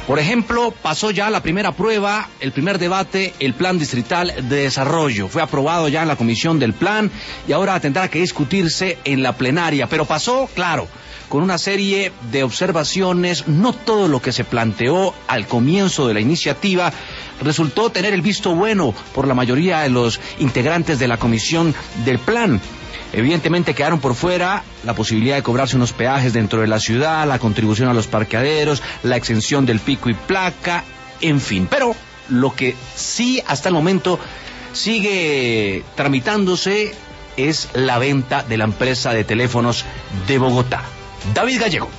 Por ejemplo, pasó ya la primera prueba, el primer debate, el Plan Distrital de Desarrollo. Fue aprobado ya en la comisión del plan y ahora tendrá que discutirse en la plenaria. Pero pasó, claro, con una serie de observaciones. No todo lo que se planteó al comienzo de la iniciativa resultó tener el visto bueno por la mayoría de los integrantes de la comisión del plan. Evidentemente quedaron por fuera la posibilidad de cobrarse unos peajes dentro de la ciudad, la contribución a los parqueaderos, la exención del pico y placa, en fin. Pero lo que sí hasta el momento sigue tramitándose es la venta de la empresa de teléfonos de Bogotá. David Gallego.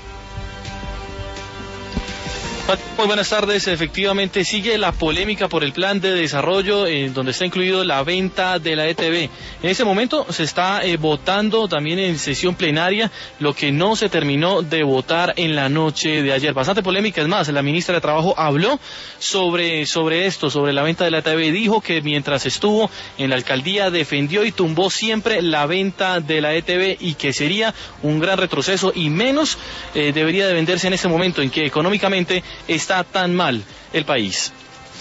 Muy buenas tardes. Efectivamente sigue la polémica por el plan de desarrollo donde está incluido la venta de la ETB. En ese momento se está votando también en sesión plenaria lo que no se terminó de votar en la noche de ayer. Bastante polémica, es más, la ministra de Trabajo habló sobre esto, sobre la venta de la ETB. Dijo que mientras estuvo en la alcaldía defendió y tumbó siempre la venta de la ETB y que sería un gran retroceso y menos debería de venderse en ese momento en que económicamente está tan mal el país.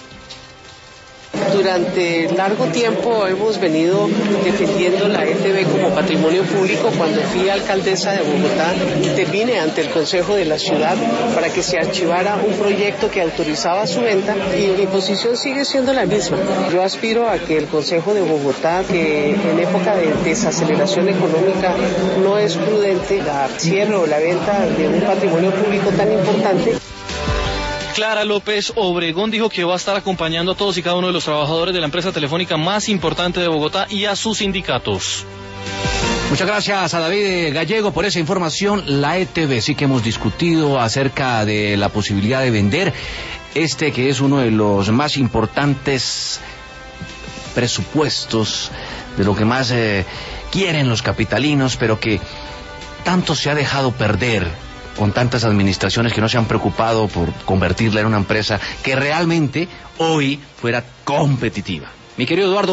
Durante largo tiempo hemos venido defendiendo la ETB como patrimonio público. Cuando fui alcaldesa de Bogotá, intervine ante el Consejo de la Ciudad para que se archivara un proyecto que autorizaba su venta y mi posición sigue siendo la misma. Yo aspiro a que el Consejo de Bogotá, que en época de desaceleración económica no es prudente la cierre o la venta de un patrimonio público tan importante. Clara López Obregón dijo que va a estar acompañando a todos y cada uno de los trabajadores de la empresa telefónica más importante de Bogotá y a sus sindicatos. Muchas gracias a David Gallego por esa información. La ETB, sí que hemos discutido acerca de la posibilidad de vender que es uno de los más importantes presupuestos, de lo que más quieren los capitalinos, pero que tanto se ha dejado perder con tantas administraciones que no se han preocupado por convertirla en una empresa que realmente hoy fuera competitiva. Mi querido Eduardo